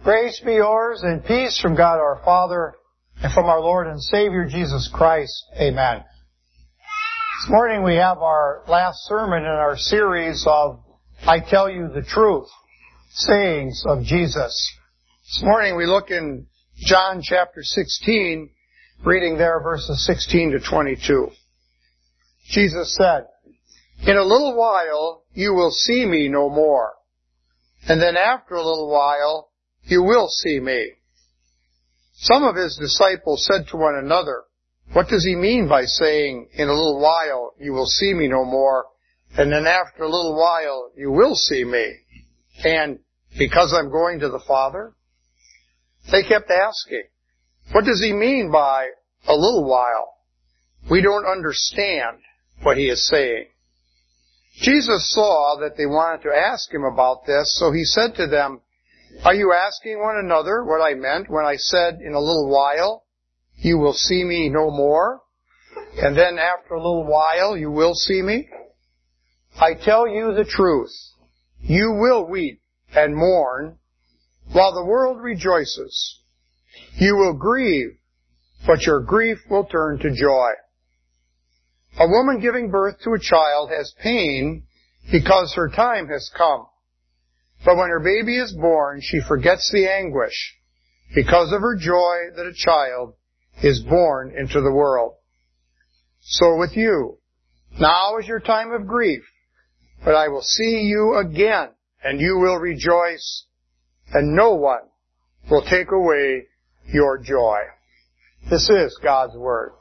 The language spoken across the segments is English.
Grace be yours and peace from God our Father and from our Lord and Savior Jesus Christ. Amen. This morning we have our last sermon in our series of I Tell You the Truth, sayings of Jesus. This morning we look in John chapter 16, reading there verses 16 to 22. Jesus said, "In a little while you will see me no more, and then after a little while you will see me." Some of his disciples said to one another, "What does he mean by saying, 'In a little while you will see me no more, and then after a little while you will see me'? And because I'm going to the Father?" They kept asking, "What does he mean by a little while? We don't understand what he is saying." Jesus saw that they wanted to ask him about this, so he said to them, "Are you asking one another what I meant when I said, 'In a little while you will see me no more, and then after a little while you will see me'? I tell you the truth, you will weep and mourn while the world rejoices. You will grieve, but your grief will turn to joy. A woman giving birth to a child has pain because her time has come. But when her baby is born, she forgets the anguish because of her joy that a child is born into the world. So with you, now is your time of grief, but I will see you again, and you will rejoice, and no one will take away your joy." This is God's Word.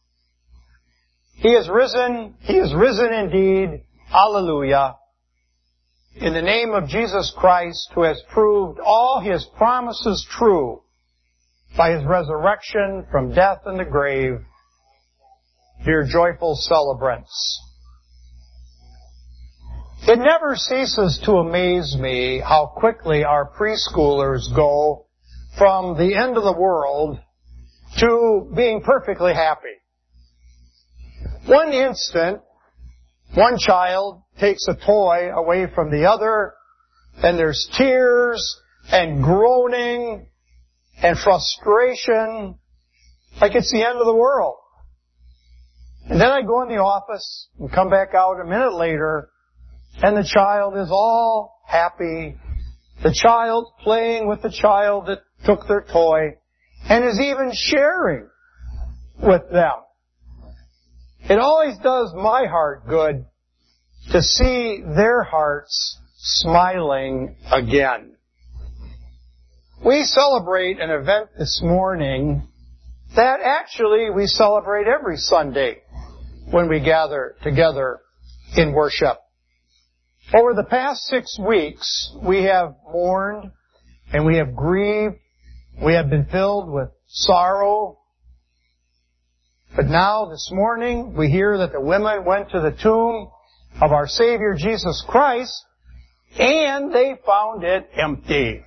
He is risen indeed. Hallelujah. In the name of Jesus Christ, who has proved all His promises true by His resurrection from death and the grave, dear joyful celebrants. It never ceases to amaze me how quickly our preschoolers go from the end of the world to being perfectly happy. One instant, one child takes a toy away from the other, and there's tears and groaning and frustration, like it's the end of the world. And then I go in the office and come back out a minute later, and the child is all happy. The child playing with the child that took their toy, and is even sharing with them. It always does my heart good to see their hearts smiling again. We celebrate an event this morning that actually we celebrate every Sunday when we gather together in worship. Over the past 6 weeks, we have mourned and we have grieved. We have been filled with sorrow. But now, this morning, we hear that the women went to the tomb of our Savior Jesus Christ, and they found it empty.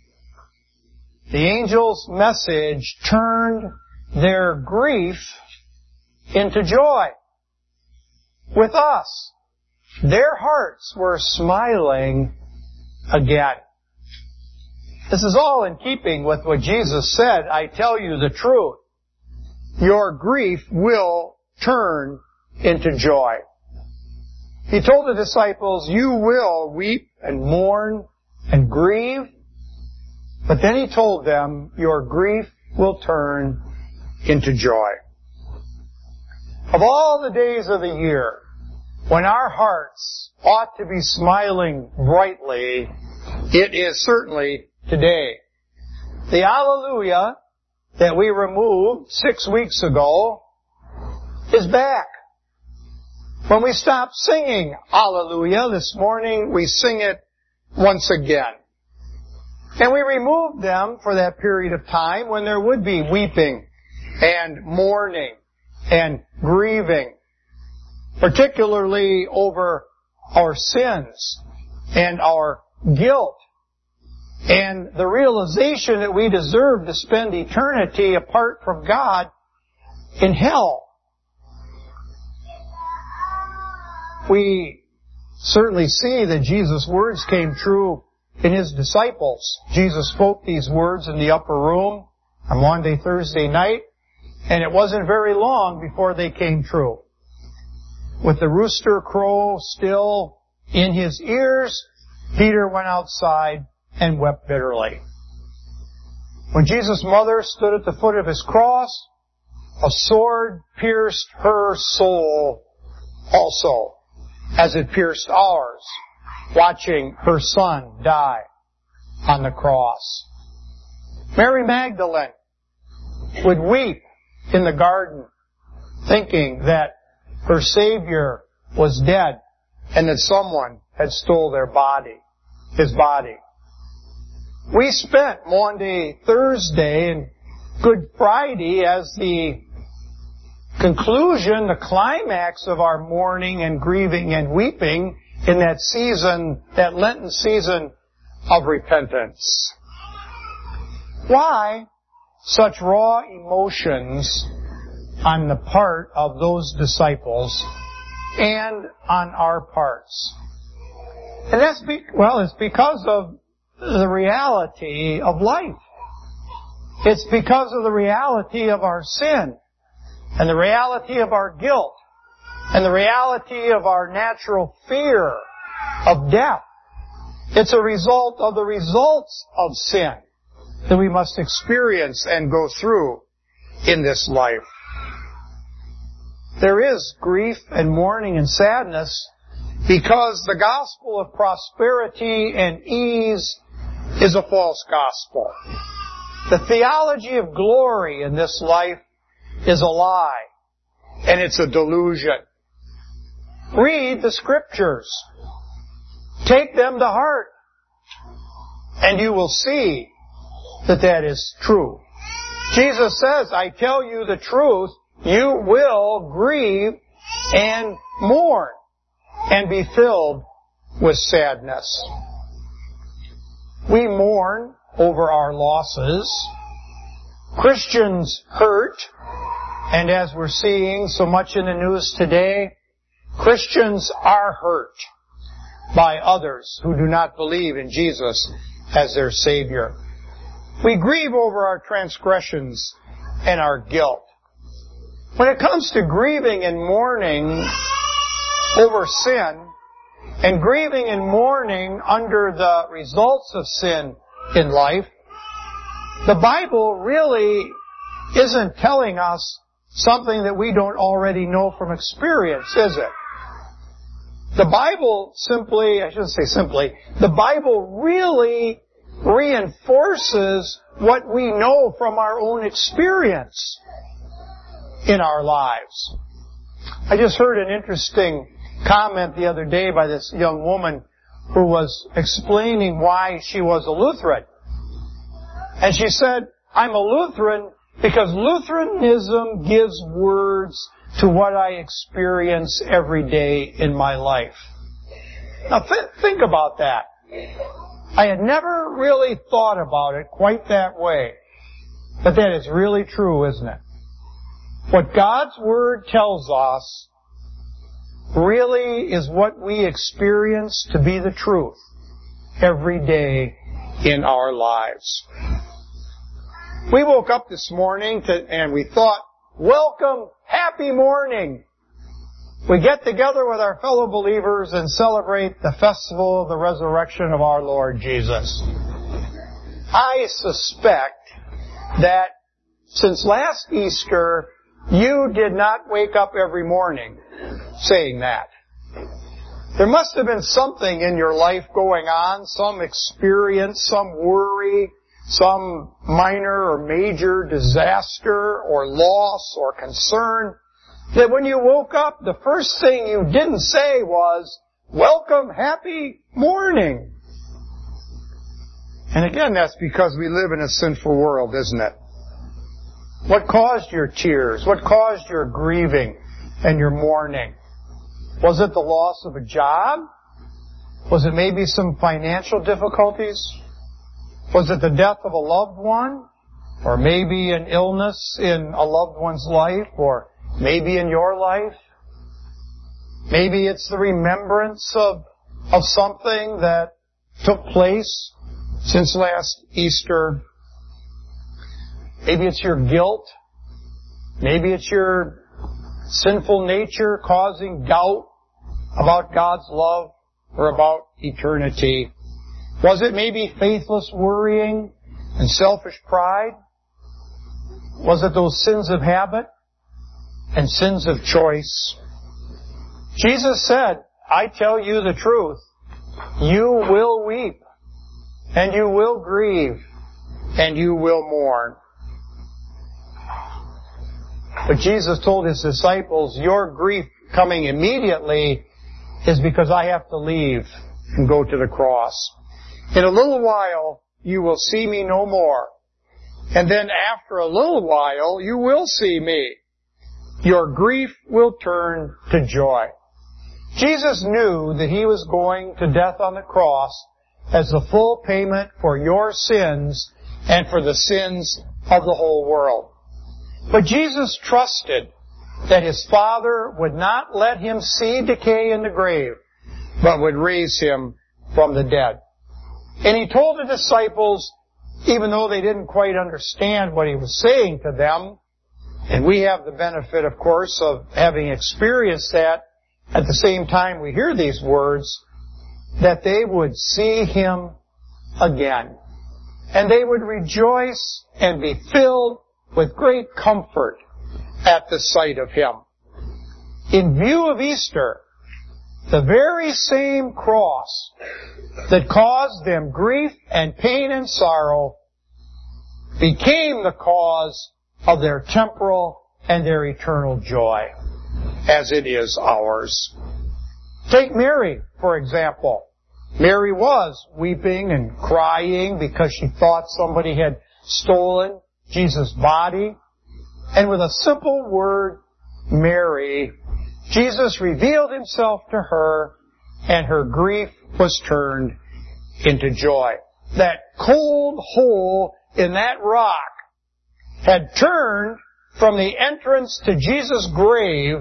The angel's message turned their grief into joy. With us, their hearts were smiling again. This is all in keeping with what Jesus said, "I tell you the truth. Your grief will turn into joy." He told the disciples, "You will weep and mourn and grieve." But then He told them, "Your grief will turn into joy." Of all the days of the year, when our hearts ought to be smiling brightly, it is certainly today. The Alleluia that we removed 6 weeks ago is back. When we stop singing Alleluia this morning, we sing it once again. And we removed them for that period of time when there would be weeping and mourning and grieving, particularly over our sins and our guilt and the realization that we deserve to spend eternity apart from God in hell. We certainly see that Jesus' words came true in His disciples. Jesus spoke these words in the upper room on Maundy, Thursday night, and it wasn't very long before they came true. With the rooster crow still in his ears, Peter went outside and wept bitterly. When Jesus' mother stood at the foot of His cross, a sword pierced her soul also, as it pierced ours, watching her Son die on the cross. Mary Magdalene would weep in the garden, thinking that her Savior was dead and that someone had stole His body. We spent Maundy, Thursday, and Good Friday as the conclusion, the climax of our mourning and grieving and weeping in that season, that Lenten season of repentance. Why such raw emotions on the part of those disciples and on our parts? And it's because of the reality of life. It's because of the reality of our sin and the reality of our guilt and the reality of our natural fear of death. It's a result of the results of sin that we must experience and go through in this life. There is grief and mourning and sadness because the gospel of prosperity and ease is a false gospel. The theology of glory in this life is a lie, and it's a delusion. Read the Scriptures. Take them to heart, and you will see that that is true. Jesus says, I tell you the truth, you will grieve and mourn and be filled with sadness. We mourn over our losses. Christians hurt, and as we're seeing so much in the news today, Christians are hurt by others who do not believe in Jesus as their Savior. We grieve over our transgressions and our guilt. When it comes to grieving and mourning over sin, and grieving and mourning under the results of sin in life, the Bible really isn't telling us something that we don't already know from experience, is it? The Bible the Bible really reinforces what we know from our own experience in our lives. I just heard an interesting comment the other day by this young woman who was explaining why she was a Lutheran. And she said, I'm a Lutheran because Lutheranism gives words to what I experience every day in my life. Now think about that. I had never really thought about it quite that way. But that is really true, isn't it? What God's Word tells us really is what we experience to be the truth every day in our lives. We woke up this morning and we thought, welcome, happy morning. We get together with our fellow believers and celebrate the festival of the resurrection of our Lord Jesus. I suspect that since last Easter, you did not wake up every morning saying that. There must have been something in your life going on, some experience, some worry, some minor or major disaster or loss or concern, that when you woke up, the first thing you didn't say was, welcome, happy morning. And again, that's because we live in a sinful world, isn't it? What caused your tears? What caused your grieving and your mourning? Was it the loss of a job? Was it maybe some financial difficulties? Was it the death of a loved one? Or maybe an illness in a loved one's life? Or maybe in your life? Maybe it's the remembrance of something that took place since last Easter. Maybe it's your guilt. Maybe it's your sinful nature causing doubt about God's love or about eternity. Was it maybe faithless worrying and selfish pride? Was it those sins of habit and sins of choice? Jesus said, I tell you the truth, you will weep, and you will grieve, and you will mourn. But Jesus told His disciples, your grief coming immediately is because I have to leave and go to the cross. In a little while, you will see me no more. And then after a little while, you will see me. Your grief will turn to joy. Jesus knew that He was going to death on the cross as the full payment for your sins and for the sins of the whole world. But Jesus trusted that His Father would not let Him see decay in the grave, but would raise Him from the dead. And He told the disciples, even though they didn't quite understand what He was saying to them, and we have the benefit, of course, of having experienced that at the same time we hear these words, that they would see Him again. And they would rejoice and be filled with great comfort at the sight of Him. In view of Easter, the very same cross that caused them grief and pain and sorrow became the cause of their temporal and their eternal joy, as it is ours. Take Mary, for example. Mary was weeping and crying because she thought somebody had stolen Jesus' body. And with a simple word, Mary, Jesus revealed Himself to her, and her grief was turned into joy. That cold hole in that rock had turned from the entrance to Jesus' grave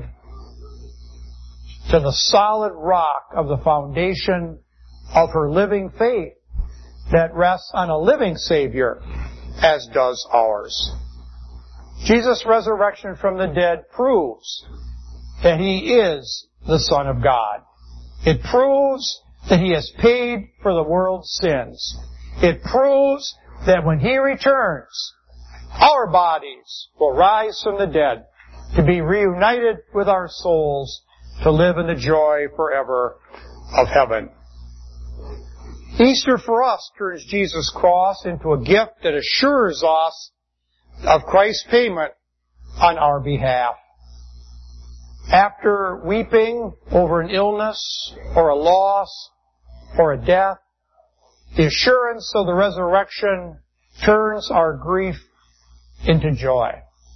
to the solid rock of the foundation of her living faith that rests on a living Savior, as does ours. Jesus' resurrection from the dead proves that He is the Son of God. It proves that He has paid for the world's sins. It proves that when He returns, our bodies will rise from the dead to be reunited with our souls to live in the joy forever of heaven. Easter for us turns Jesus' cross into a gift that assures us of Christ's payment on our behalf. After weeping over an illness or a loss or a death, the assurance of the resurrection turns our grief into joy.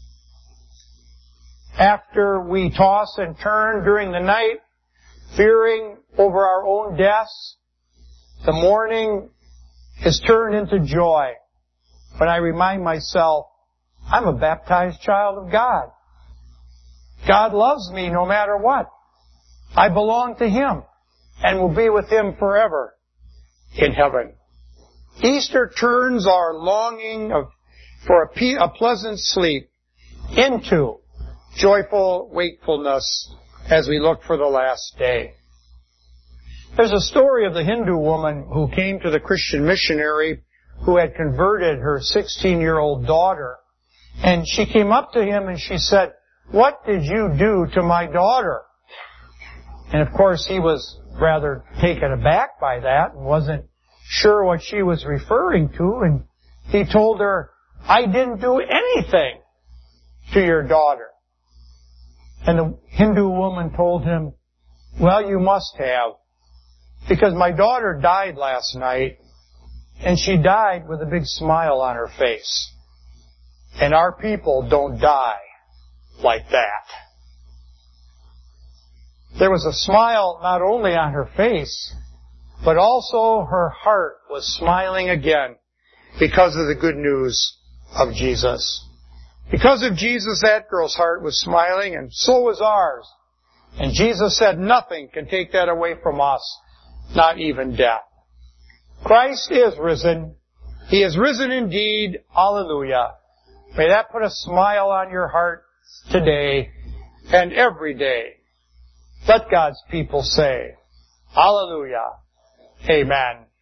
After we toss and turn during the night, fearing over our own deaths, the morning is turned into joy when I remind myself, I'm a baptized child of God. God loves me no matter what. I belong to Him and will be with Him forever in heaven. Easter turns our longing for a pleasant sleep into joyful wakefulness as we look for the last day. There's a story of the Hindu woman who came to the Christian missionary who had converted her 16-year-old daughter. And she came up to him and she said, "What did you do to my daughter?" And of course he was rather taken aback by that and wasn't sure what she was referring to. And he told her, "I didn't do anything to your daughter." And the Hindu woman told him, "Well, you must have, because my daughter died last night, and she died with a big smile on her face. And our people don't die like that." There was a smile not only on her face, but also her heart was smiling again because of the good news of Jesus. Because of Jesus, that girl's heart was smiling, and so was ours. And Jesus said, nothing can take that away from us, not even death. Christ is risen. He is risen indeed. Hallelujah. May that put a smile on your heart today and every day. Let God's people say, Hallelujah. Amen.